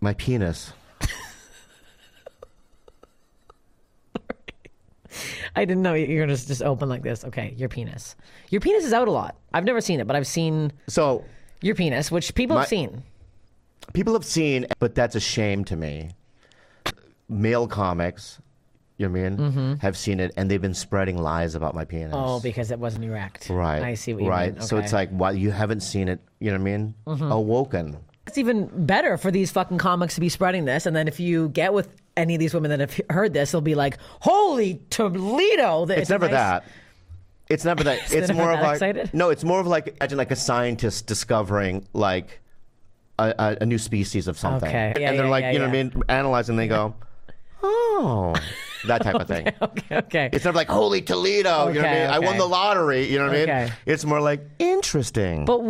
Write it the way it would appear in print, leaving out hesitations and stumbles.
My penis. I didn't know you were going to just open like this. Okay, your penis. Your penis is out a lot. I've never seen it, but I've seen your penis, which people have seen. People have seen, but that's a shame to me. Male comics, you know what I mean, have seen it, and they've been spreading lies about my penis. Oh, because it wasn't erect. Right. I see what you mean. Right. So Okay. it's like, why you haven't seen it, you know what I mean? Awoken. It's even better for these fucking comics to be spreading this, and then if you get with any of these women that have heard this, they'll be like, "Holy Toledo!" It's never that. It's never that. It's more of like excited? no. It's more of like imagine like a scientist discovering like a new species of something, Okay. Yeah, and they're yeah, like, yeah, you know what I mean, analyzing. They go, oh, that type of thing. Okay. It's never like, holy Toledo, you know what I mean? I won Okay. the lottery, you know what I mean? Okay. It's more like, interesting. But